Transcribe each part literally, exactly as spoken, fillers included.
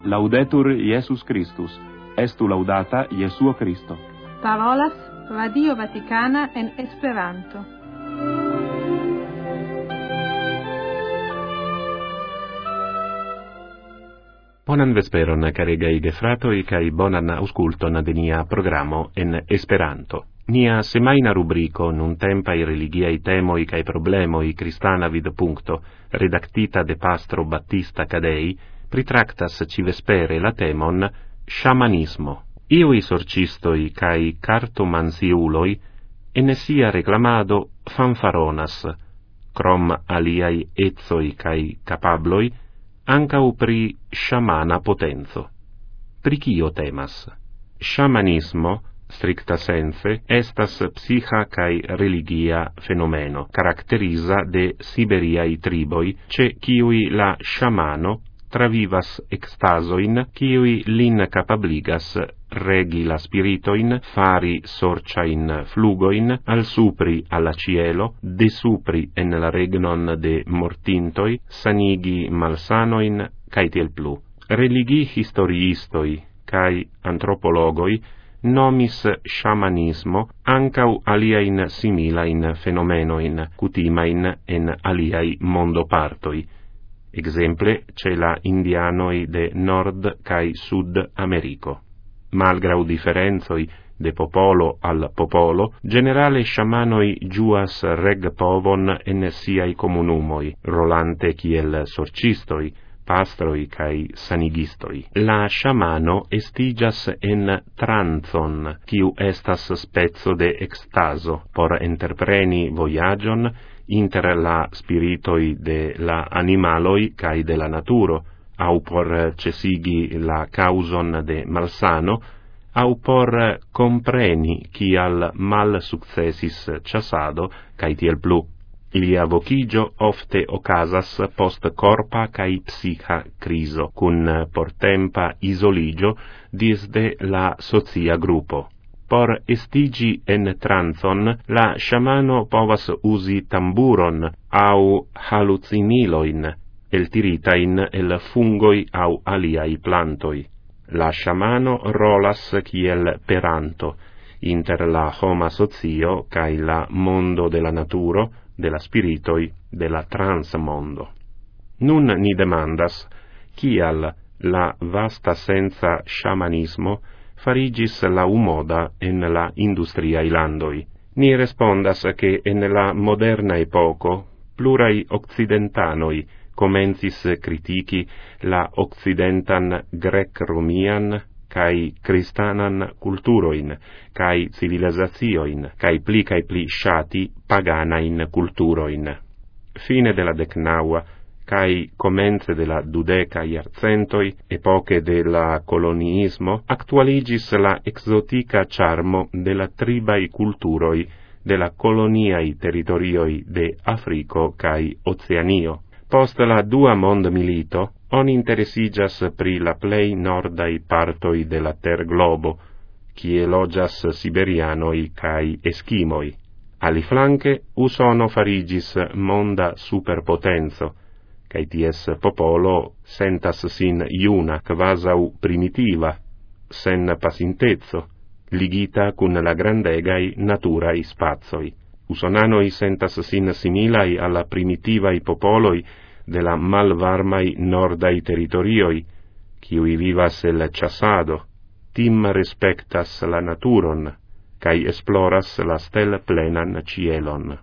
Laudetur Jesus Christus. Estu laudata Jesuo Christo. Parolas Radio Vaticana en Esperanto. Bonan vesperon, caregaj gefratoj, kaj bonan aŭskulton de nia programo en Esperanto. Nia semajna rubriko nuntempaj religiaj temoj kaj problemoj kristana vidpunkto, redaktita de pastro Battista Cadei, pritraktas civespere la temon shamanismo. Iui sorcistoi cae cartomansiuloi ene sia reclamado fanfaronas, crom aliai etsoi cae capabloi, ancau pri shamana potenzo. Pri cio temas? Shamanismo, stricta sense, estas psicha cae religia fenomeno, caracteriza de siberiai triboi, ce ciui la shamano travivas extasoin, ciui lin capabligas regi la spiritoin, fari sorciain flugoin, al supri alla cielo, de supri en la regnon de mortintoi, sanigi malsanoin, cae tiel plu. Religi historiistoi, cae antropologoi, nomis shamanismo ancau aliain similain fenomenoin, cutimain en aliai mondopartoi. Exemple, ce la indianoi de Nord cae Sud Americo. Malgrau differenzoi de popolo al popolo, generale shamanoi giuas reg povon en siai comunumoi, rolante kiel sorcistoi, pastroi cae sanigistoi. La shamano estigas en tranzon, kiu estas spezzo de extaso, por entrepreni voyagion inter la spiritoi de la animaloi cae de la naturo, au por cesigi la causon de malsano, au por compreni cial mal successis chasado cae tiel plu. Lia vocigio ofte ocasas post corpa cae psicha criso, cun portempa isoligio disde la socia gruppo. Por estigi en tranzon, la shamano povas usi tamburon au haluciniloin, eltiritain el fungoi au aliai plantoi. La shamano rolas kiel peranto, inter la homa socio cae la mondo de la naturo, de la spiritoi, de la transmondo. Nun ni demandas, kial la vasta senza shamanismo farigis la umoda en la industriae landoi. Ni respondas che en la moderna epoco plurai occidentanoi comencis critici la occidentan grec-romian cae cristanan culturoin, cae civilizazioin, cae pli cae pli shati paganain culturoin. Fine de la decnaua, cae comence de la dudeca iarcentoi, epoche de la coloniismo, actualigis la exotica charmo de la tribai culturoi de la coloniai territorioi de Africo cae Oceanio. Post la dua mond milito, on interesigas pri la plei nordai partoi de la ter globo, cie logias siberianoi cae eschimoi. Aliflanque, Usono farigis monda superpotenzo, cae ties popolo sentas sin iuna quasau primitiva, sen pacintezzo, ligita cun la grandegai naturai spazoi. Usonanoi sentas sin similai alla primitivai popoloi de la malvarmai nordai territorioi, ciui vivas el chasado, tim respectas la naturon, cae esploras la stel plenan cielon.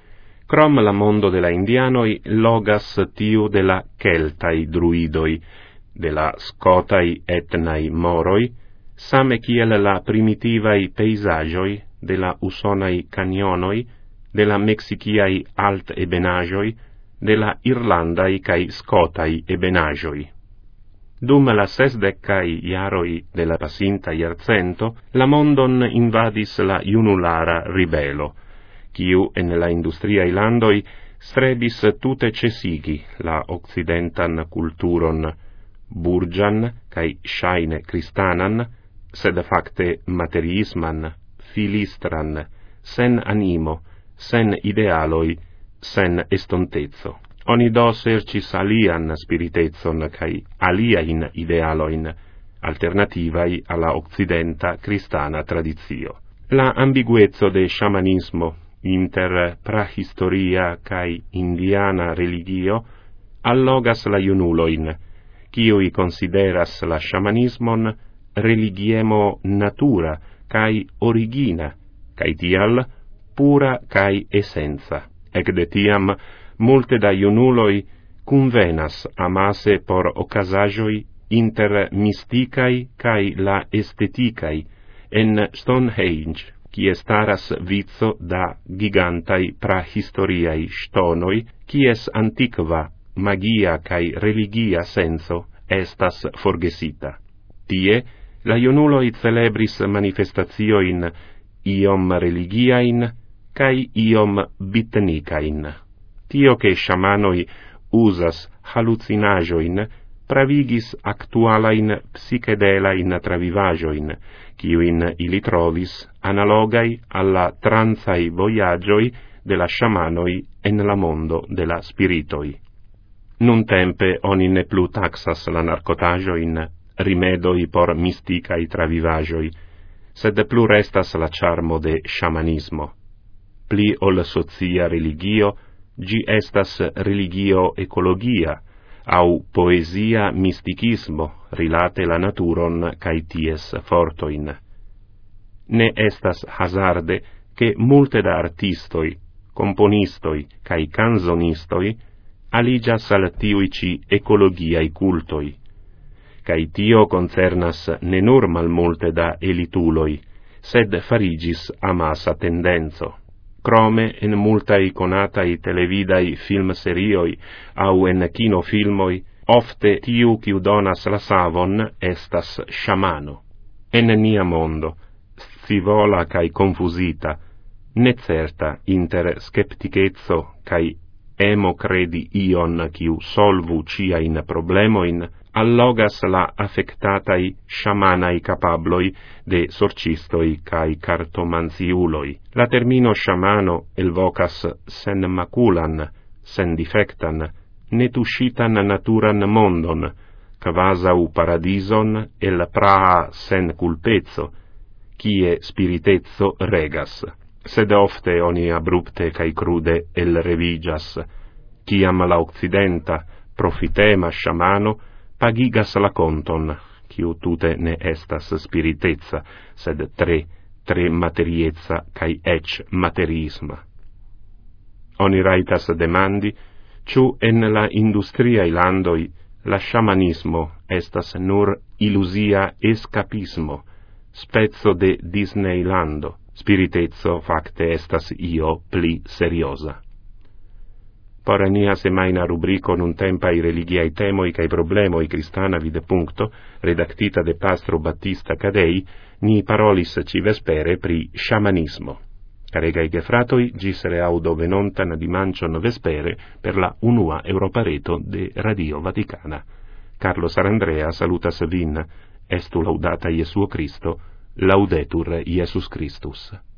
Crom la mondo de la indianoi logas tiu de la celtai druidoi, de la scotai etnai moroi, same kiel la primitivai peisagioi, de la usonai canionoi, de la mexiciai alt ebenagioi, de la irlandai cae scotai ebenagioi. Dum la sesdecai iaroi de la pasinta iarcento, la mondon invadis la iunulara ribelo, quiu en la industriae landoi strebis tute cesigi la occidentan culturon burgian cae shaine cristanan, sed facte materiisman, filistran, sen animo, sen idealoi, sen estontezzo. Oni do sercis alian spiritezon cae aliain idealoin, alternativai alla occidenta cristana tradizio. La ambiguezzo de shamanismo inter prahistoria cae indiana religio allogas la iunuloin, quiui consideras la shamanismon religiemo natura cae origina, cae tial pura cae essenza. Ec de tiam multe da iunuloi convenas amase por occasagioi inter mysticai cae la esteticai en Stonehenge, qui staras vizo da gigantai prahistoriai stonoi, quies antiqua magia cae religia senso estas forgesita. Tie, la iunuloi celebris manifestatioin iom religiain cae iom bitnicain. Tio che shamanoi usas hallucinajoin pravigis actualain psichedelain travivajoin, quiuin ili trovis analogai alla transai voyagioi de la shamanoi en la mondo de la spiritoi. Nun tempe oni ne plu taxas la narcotajoin rimedoi por mysticai travivagioi, sed plu restas la charmo de shamanismo. Pli ol socia religio, gi estas religio ecologia, au poesia mysticismo rilate la naturon cae ties fortoin. Ne estas hazarde che multe da artistoi, componistoi cae canzonistoi aligas al tiuici ecologiai cultoi, cae tio concernas ne nur malmulte da elituloi, sed farigis amasa tendenzo. Crome en multai conatai televidai filmserioi au en kinofilmoi, ofte tiu quiu donas la savon estas shamano. En nia mondo, scivola cae confusita, ne certa inter skepticezzo cae emo credi ion quiu solvu ciain problemoin, allogas la affectatai shamanai capabloi de sorcistoi cae cartomanziuloi. La termino shamano elvocas sen maculan, sen defectan, netuscitan naturan mondon, quasau paradison el praa sen culpezzo, quie spiritezzo regas. Sed ofte oni abrupte cae crude el revigas, ciam la occidenta profitema shamano pagigas la conton, quiu tute ne estas spiritezza, sed tre, tre materiezza cae ec materisma. Oni raitas demandi, ciu en la industriae landoi la shamanismo estas nur illusia escapismo, spezzo de Disneylando, spiritezzo facte estas io pli seriosa. Por nia semaina rubrico nun tempai religiae temoi cae problemoi cristana vide puncto, redactita de Pastro Battista Cadei, ni parolis ci vespere pri shamanismo. Caregai gefratoi, gis reaudo venontan dimancion vespere per la unua Europareto de Radio Vaticana. Carlo Sarandrea salutas vin, estu laudata Iesuo Christo, laudetur Iesus Christus.